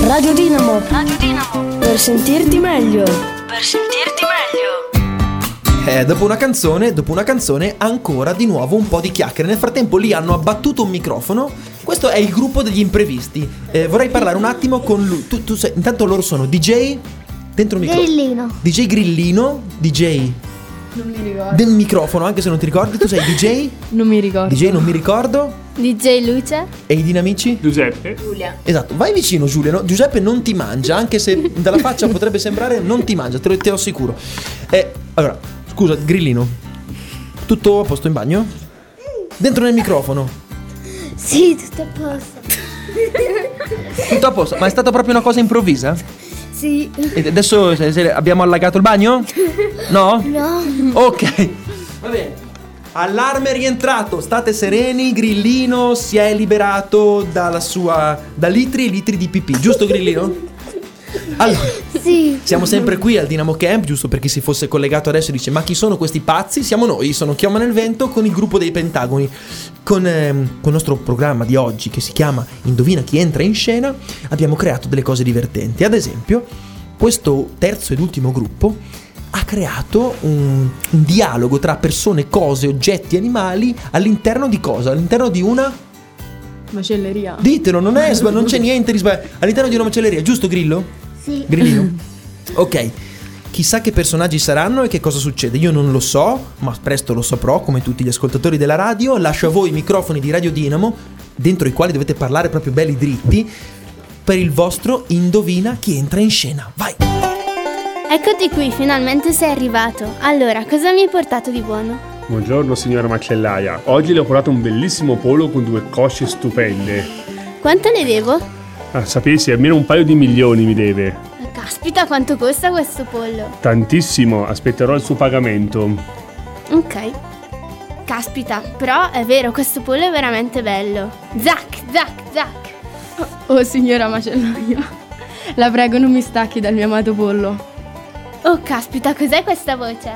Radio Dinamo. Radio Dinamo. Per sentirti meglio. Per sentirti meglio. Dopo una canzone, ancora di nuovo un po' di chiacchiere. Nel frattempo lì hanno abbattuto un microfono. Questo è il gruppo degli imprevisti. Vorrei parlare un attimo con lui. Tu sei, intanto loro sono DJ dentro il microfono. Grillino. DJ Grillino, DJ Non mi ricordo. del microfono, anche se non ti ricordi. Tu sei DJ? Non mi ricordo. DJ non mi ricordo. DJ Luce. E i dinamici? Giuseppe. Giulia. Esatto, vai vicino Giulia, no? Giuseppe non ti mangia, anche se dalla faccia potrebbe sembrare non ti mangia, te lo assicuro. Allora, scusa, Grillino, tutto a posto in bagno? Dentro nel microfono? Sì, tutto a posto. Tutto a posto, ma è stata proprio una cosa improvvisa? Sì. E adesso abbiamo allagato il bagno? No? No. Ok, va bene. Allarme rientrato, state sereni, Grillino si è liberato da litri e litri di pipì, giusto Grillino? Allora, Sì. siamo sempre qui al Dinamo Camp, giusto per chi si fosse collegato adesso e dice ma chi sono questi pazzi? Siamo noi, sono Chioma nel Vento con il gruppo dei Pentagoni. Con il nostro programma di oggi che si chiama Indovina chi entra in scena abbiamo creato delle cose divertenti. Ad esempio, questo terzo ed ultimo gruppo ha creato un dialogo tra persone, cose, oggetti, animali all'interno di cosa? All'interno di una... Macelleria. Ditelo, non c'è niente di sbagliato. All'interno di una macelleria, giusto Grillo? Sì. Grillino? Ok. Chissà che personaggi saranno e che cosa succede. Io non lo so, ma presto lo saprò, come tutti gli ascoltatori della radio. Lascio a voi i microfoni di Radio Dinamo, dentro i quali dovete parlare proprio belli dritti, per il vostro Indovina chi entra in scena. Vai! Eccoti qui, finalmente sei arrivato. Allora, cosa mi hai portato di buono? Buongiorno signora macellaia. Oggi le ho portato un bellissimo pollo con 2 cosce stupende. Quanto ne devo? Sapessi, almeno un paio di milioni mi deve. Caspita, quanto costa questo pollo? Tantissimo, aspetterò il suo pagamento. Ok. Caspita, però è vero, questo pollo è veramente bello. Zac, zac, zac. Oh signora macellaia, la prego non mi stacchi dal mio amato pollo. Oh, caspita, cos'è questa voce?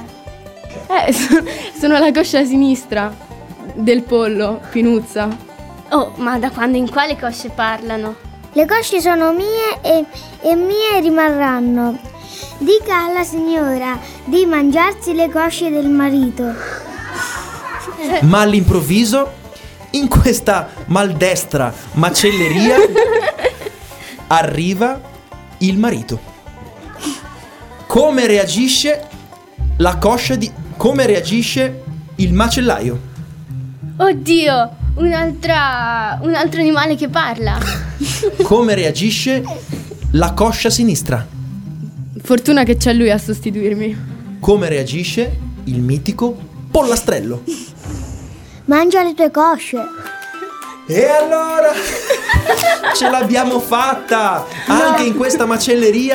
Sono la coscia sinistra del pollo, Pinuzza. Oh, ma da quando in quale cosce parlano? Le cosce sono mie e mie rimarranno. Dica alla signora di mangiarsi le cosce del marito. Ma all'improvviso, in questa maldestra macelleria, arriva il marito. Come reagisce la coscia di... Come reagisce il macellaio? Oddio, un altro animale che parla. Come reagisce la coscia sinistra? Fortuna che c'è lui a sostituirmi. Come reagisce il mitico pollastrello? Mangia le tue cosce. E allora ce l'abbiamo fatta! Anche in questa macelleria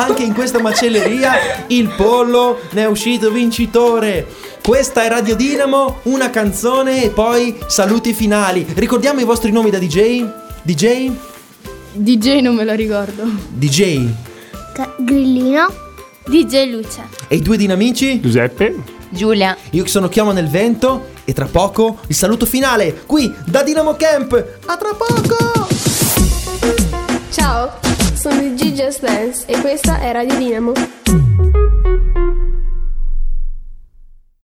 il pollo ne è uscito vincitore. Questa è Radio Dinamo, una canzone e poi saluti finali. Ricordiamo i vostri nomi da DJ? DJ non me lo ricordo. DJ Grillino. DJ Luce. e i 2 dinamici? Giuseppe. Giulia. Io che sono Chioma nel Vento e tra poco il saluto finale qui da Dinamo Camp. A tra poco! Ciao, sono il G Just Dance e questa è Radio Dinamo.